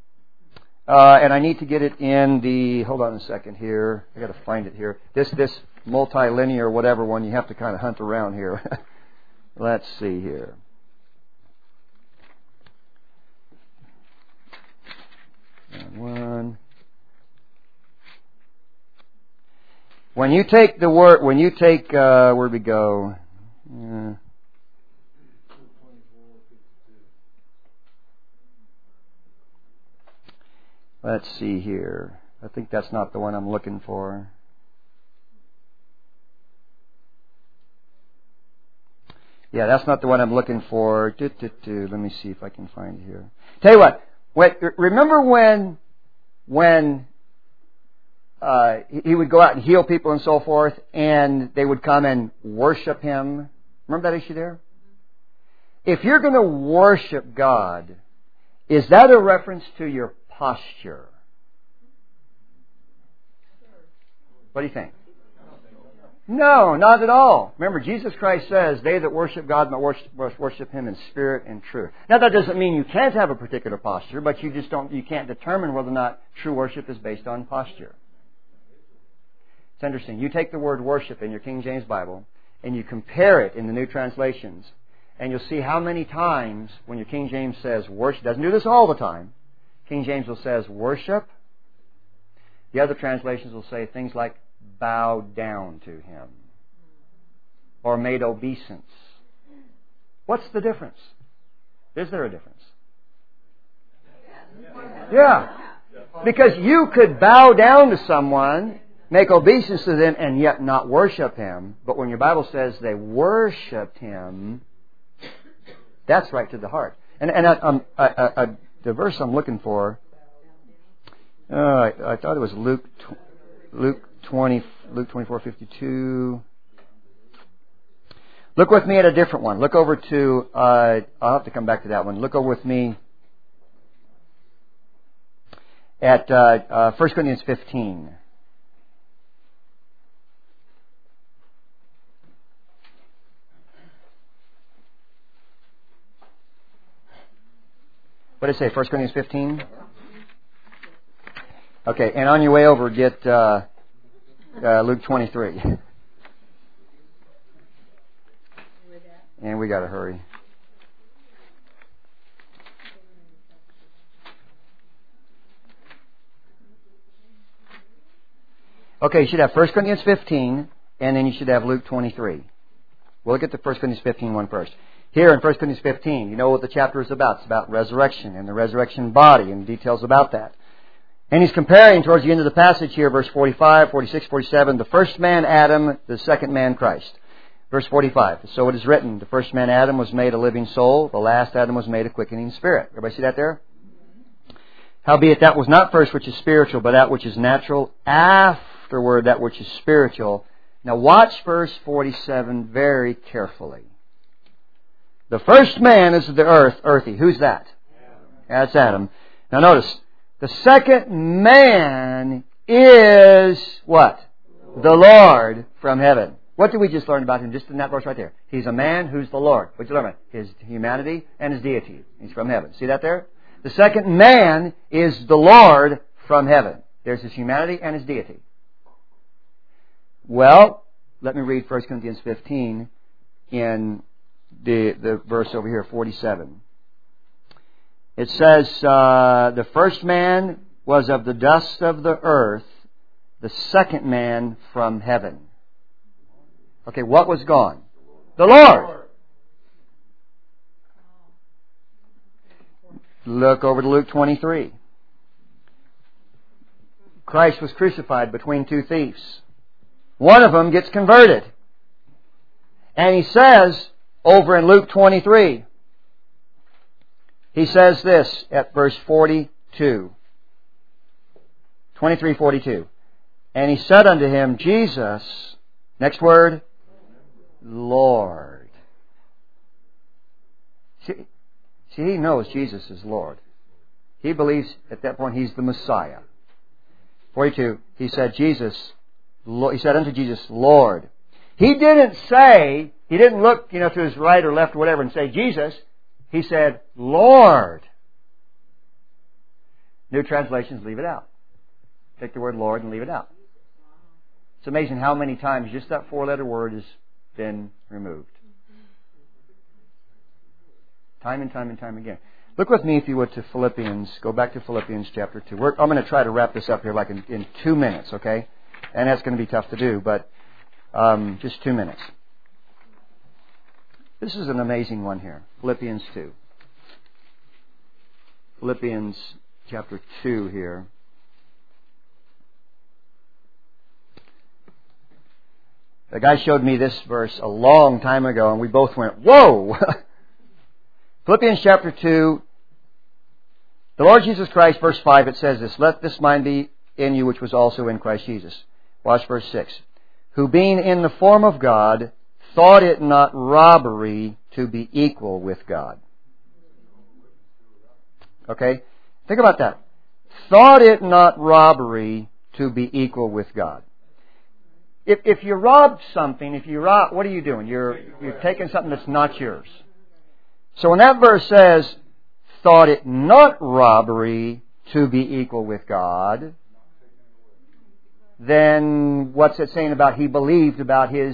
Speaker 1: Uh, and I need to get it in the, hold on a second here. I got to find it here. This, this multilinear whatever one, you have to kind of hunt around here. Let's see here. One. When you take the word, when you take, uh, where'd we go? Uh, Let's see here. I think that's not the one I'm looking for. Yeah, that's not the one I'm looking for. Do, do, do. Let me see if I can find it here. Tell you what. When, remember when when uh, he would go out and heal people and so forth, and they would come and worship Him? Remember that issue there? If you're going to worship God, is that a reference to your posture? What do you think? No, not at all. Remember, Jesus Christ says, they that worship God must worship, worship Him in spirit and truth. Now, that doesn't mean you can't have a particular posture, but you just don't, you can't determine whether or not true worship is based on posture. It's interesting. You take the word worship in your King James Bible, and you compare it in the new translations, and you'll see how many times when your King James says worship, doesn't do this all the time, King James will says worship, The other translations will say things like bowed down to Him or made obeisance. What's the difference? Is there a difference? Yeah. Because you could bow down to someone, make obeisance to them, and yet not worship Him. But when your Bible says they worshiped Him, that's right to the heart. And, and I, um, I, I, I, the verse I'm looking for, uh, I, I thought it was Luke, Luke twenty, Luke twenty-four fifty-two. Look with me at a different one. Look over to, uh, I'll have to come back to that one. Look over with me at uh, uh, First Corinthians fifteen. What did it say? First Corinthians fifteen? Okay, and on your way over, get uh, uh, Luke twenty-three. And we got to hurry. Okay, you should have First Corinthians fifteen, and then you should have Luke twenty-three. We'll look at the First Corinthians fifteen one first. Here in First Corinthians fifteen, you know what the chapter is about. It's about resurrection and the resurrection body and details about that. And he's comparing towards the end of the passage here, verse forty-five, forty-six, forty-seven, the first man Adam, the second man Christ. Verse forty-five, so it is written, the first man Adam was made a living soul, the last Adam was made a quickening spirit. Everybody see that there? Howbeit that was not first which is spiritual, but that which is natural, afterward that which is spiritual. Now watch verse forty-seven very carefully. The first man is of the earth, earthy. Who's that? Adam. That's Adam. Now notice, the second man is what? The Lord, the Lord from heaven. What did we just learn about him just in that verse right there? He's a man who's the Lord. What did you learn about? His humanity and his deity. He's from heaven. See that there? The second man is the Lord from heaven. There's his humanity and his deity. Well, let me read First Corinthians fifteen in the, the verse over here, forty-seven. It says, uh, the first man was of the dust of the earth, the second man from heaven. Okay, what was gone? The Lord. Look over to Luke twenty-three. Christ was crucified between two thieves. One of them gets converted. And he says, over in Luke twenty-three, he says this at verse forty-two. twenty-three forty-two. And he said unto him, Jesus, next word, Lord. See, see, he knows Jesus is Lord. He believes at that point he's the Messiah. forty-two, he said, Jesus, he said unto Jesus, Lord. He didn't say, he didn't look, you know, to his right or left or whatever and say, Jesus. He said, Lord. New translations leave it out. Take the word Lord and leave it out. It's amazing how many times just that four-letter word has been removed. Time and time and time again. Look with me, if you would, to Philippians. Go back to Philippians chapter two. We're, I'm going to try to wrap this up here like in, in two minutes, okay? And that's going to be tough to do, but um, just two minutes. This is an amazing one here. Philippians two. Philippians chapter two here. The guy showed me this verse a long time ago, and we both went, whoa! Philippians chapter two, the Lord Jesus Christ, verse five, it says this, let this mind be in you which was also in Christ Jesus. Watch verse six. Who being in the form of God, thought it not robbery to be equal with God. Okay? Think about that. Thought it not robbery to be equal with God. If if you robbed something, if you rob, what are you doing? You're you're taking something that's not yours. So when that verse says, thought it not robbery to be equal with God, then what's it saying about he believed about his,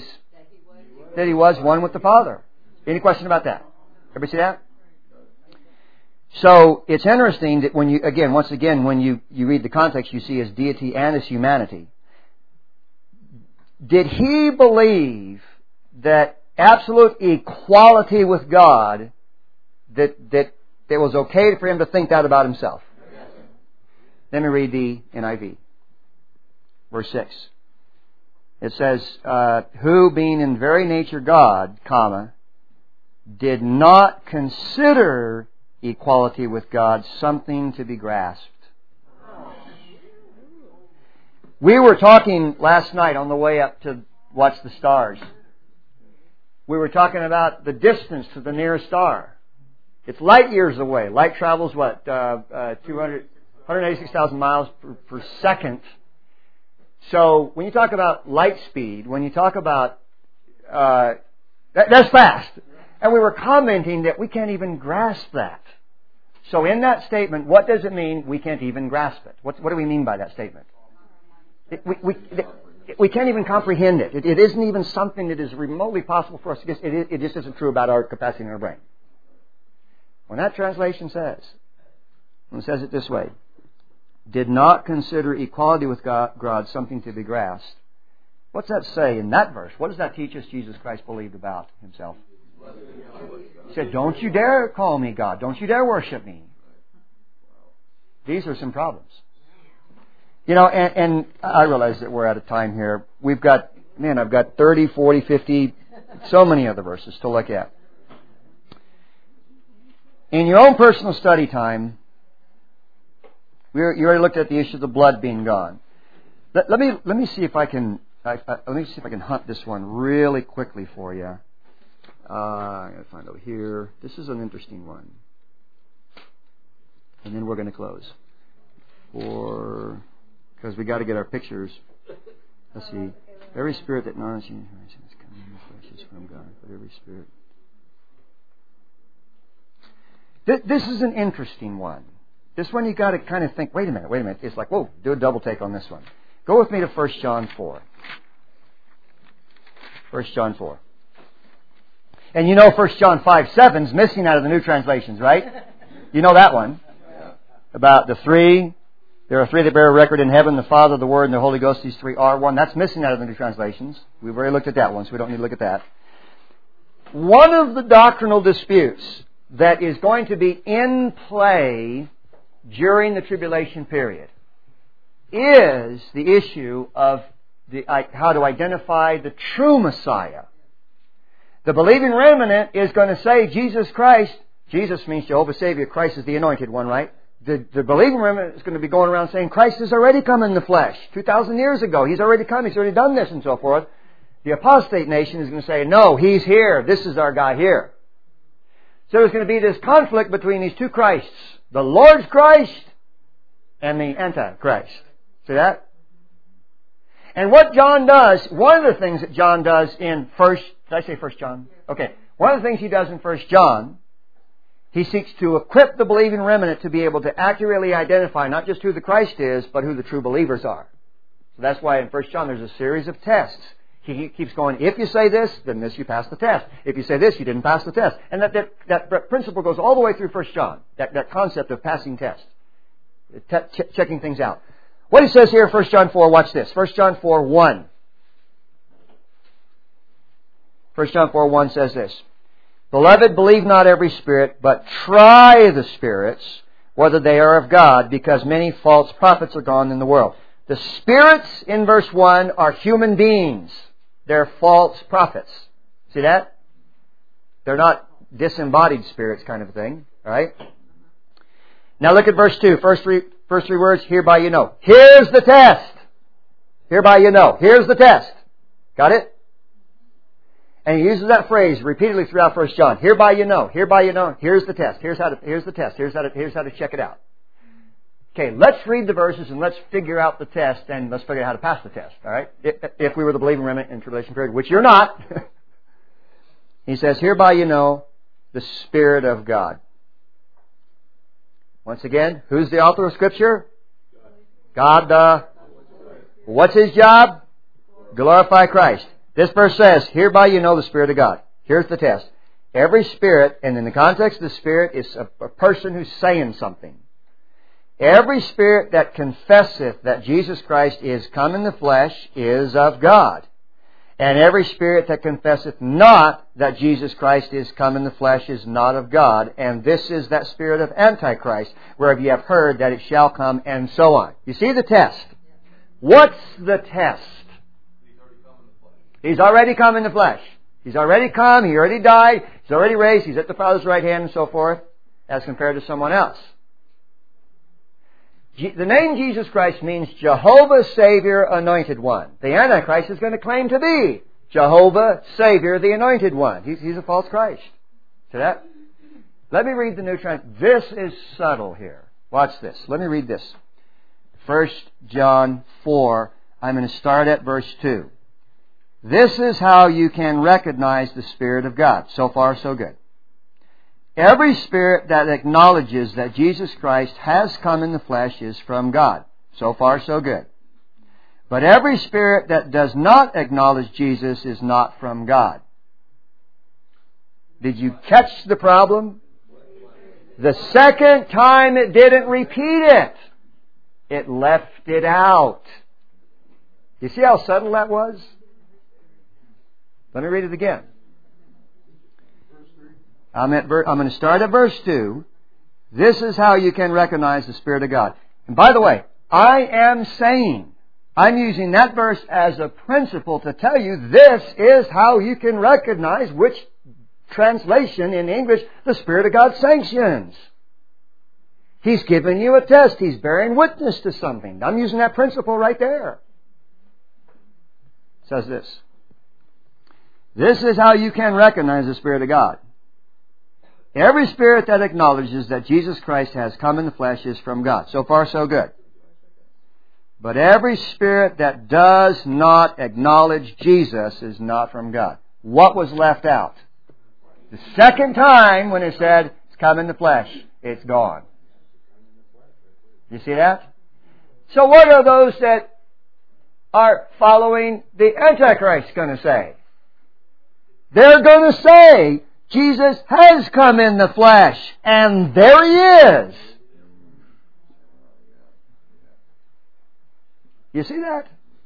Speaker 1: that he was one with the Father? Any question about that? Everybody see that? So it's interesting that when you, again, once again, when you, you read the context, you see his deity and his humanity. Did he believe that absolute equality with God, that, that it was okay for him to think that about himself? Yes. Let me read the N I V. Verse six. It says, uh, who being in very nature God, comma, did not consider equality with God something to be grasped. We were talking last night on the way up to watch the stars. We were talking about the distance to the nearest star. It's light years away. Light travels, what, uh, uh, two hundred, one hundred eighty-six thousand miles per, per second. So when you talk about light speed, when you talk about, uh, that, that's fast. And we were commenting that we can't even grasp that. So in that statement, what does it mean we can't even grasp it? What, what do we mean by that statement? It, we, we, we can't even comprehend it. it. It isn't even something that is remotely possible for us to get. It, it just isn't true about our capacity in our brain. When that translation says, when it says it this way, did not consider equality with God, God something to be grasped. What's that say in that verse? What does that teach us Jesus Christ believed about himself? He said, don't you dare call me God. Don't you dare worship me. These are some problems. You know, and, and I realize that we're out of time here. We've got, man, I've got thirty, forty, fifty, so many other verses to look at. In your own personal study time, we you already looked at the issue of the blood being gone. Let, let me let me see if I can I, I, let me see if I can hunt this one really quickly for you. Uh, I got to find over here. This is an interesting one, and then we're going to close. For because we got to get our pictures. Let's see. Every spirit that nourishes you is coming in the flesh is from God. But every spirit. This, this is an interesting one. This one you got to kind of think. Wait a minute. Wait a minute. It's like, whoa. Do a double take on this one. Go with me to First John four. First John four. And you know First John five seven is missing out of the New translations, right? You know that one. About the three. There are three that bear a record in heaven, the Father, the Word, and the Holy Ghost. These three are one. That's missing out of the New translations. We've already looked at that one, so we don't need to look at that. One of the doctrinal disputes that is going to be in play during the tribulation period is the issue of the, how to identify the true Messiah. The believing remnant is going to say Jesus Christ, Jesus means Jehovah Savior, Christ is the anointed one, right? The, the believing remnant is going to be going around saying Christ has already come in the flesh. two thousand years ago, He's already come, He's already done this and so forth. The apostate nation is going to say, no, He's here, this is our guy here. So there's going to be this conflict between these two Christs, the Lord's Christ and the Antichrist. See that? And what John does, one of the things that John does in First, did I say First John? Okay. One of the things he does in First John, he seeks to equip the believing remnant to be able to accurately identify not just who the Christ is, but who the true believers are. So that's why in First John there's a series of tests. He keeps going, if you say this, then this you pass the test. If you say this, you didn't pass the test. And that, that, that principle goes all the way through First John, that, that concept of passing tests, te- ch- checking things out. What he says here in First John four, watch this. First John four one. First John four one says this. Beloved, believe not every spirit, but try the spirits, whether they are of God, because many false prophets are gone in the world. The spirits in verse one are human beings. They're false prophets. See that? They're not disembodied spirits kind of thing. All right? Now look at verse two. First three, first three words, hereby you know. Here's the test. Hereby you know. Here's the test. Got it? And he uses that phrase repeatedly throughout First John. Hereby you know. Hereby you know. Here's the test. Here's how to, here's the test. Here's how to, here's how to check it out. Okay, let's read the verses and let's figure out the test and let's figure out how to pass the test. All right? If, if we were the believing remnant in tribulation period, which you're not. He says, hereby you know the Spirit of God. Once again, who's the author of Scripture? God the... What's His job? Glorify Christ. This verse says, hereby you know the Spirit of God. Here's the test. Every spirit, and in the context of the Spirit, is a, a person who's saying something. Every spirit that confesseth that Jesus Christ is come in the flesh is of God. And every spirit that confesseth not that Jesus Christ is come in the flesh is not of God. And this is that spirit of Antichrist, whereof ye have heard that it shall come, and so on. You see the test. What's the test? He's already come in the flesh. He's already come, He already died, He's already raised, He's at the Father's right hand and so forth, as compared to someone else. The name Jesus Christ means Jehovah Savior Anointed One. The Antichrist is going to claim to be Jehovah Savior the Anointed One. He's, he's a false Christ. See that? Let me read the New Translation. This is subtle here. Watch this. Let me read this. First John four. I'm going to start at verse two. This is how you can recognize the Spirit of God. So far, so good. Every spirit that acknowledges that Jesus Christ has come in the flesh is from God. So far, so good. But every spirit that does not acknowledge Jesus is not from God. Did you catch the problem? The second time it didn't repeat it. It left it out. You see how subtle that was? Let me read it again. I'm, at ver- I'm going to start at verse two. This is how you can recognize the Spirit of God. And by the way, I am saying, I'm using that verse as a principle to tell you this is how you can recognize which translation in English the Spirit of God sanctions. He's given you a test. He's bearing witness to something. I'm using that principle right there. It says this. This is how you can recognize the Spirit of God. Every spirit that acknowledges that Jesus Christ has come in the flesh is from God. So far, so good. But every spirit that does not acknowledge Jesus is not from God. What was left out? The second time when it said, it's come in the flesh, it's gone. You see that? So what are those that are following the Antichrist going to say? They're going to say, Jesus has come in the flesh, and there He is. You see that?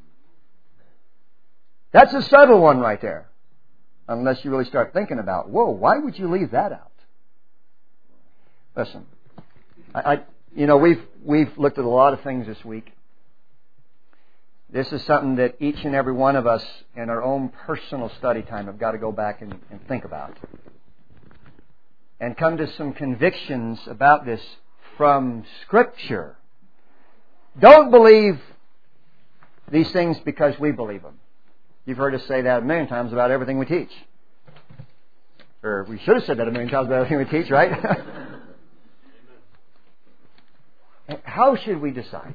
Speaker 1: That's a subtle one right there. Unless you really start thinking about, whoa, why would you leave that out? Listen, I, I you know, we've we've looked at a lot of things this week. This is something that each and every one of us in our own personal study time have got to go back and, and think about. And come to some convictions about this from Scripture. Don't believe these things because we believe them. You've heard us say that a million times about everything we teach. Or we should have said that a million times about everything we teach, right? How should we decide?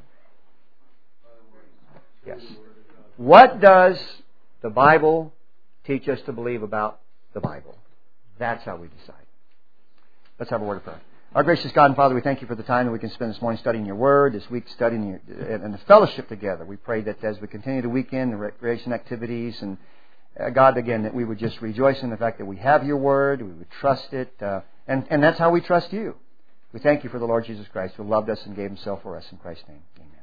Speaker 1: Yes. What does the Bible teach us to believe about the Bible? That's how we decide. Let's have a word of prayer. Our gracious God and Father, we thank You for the time that we can spend this morning studying Your Word, this week studying your, and the fellowship together. We pray that as we continue the weekend, the recreation activities, and uh, God, again, that we would just rejoice in the fact that we have Your Word, we would trust it, uh, and, and that's how we trust You. We thank You for the Lord Jesus Christ who loved us and gave Himself for us. In Christ's name, amen.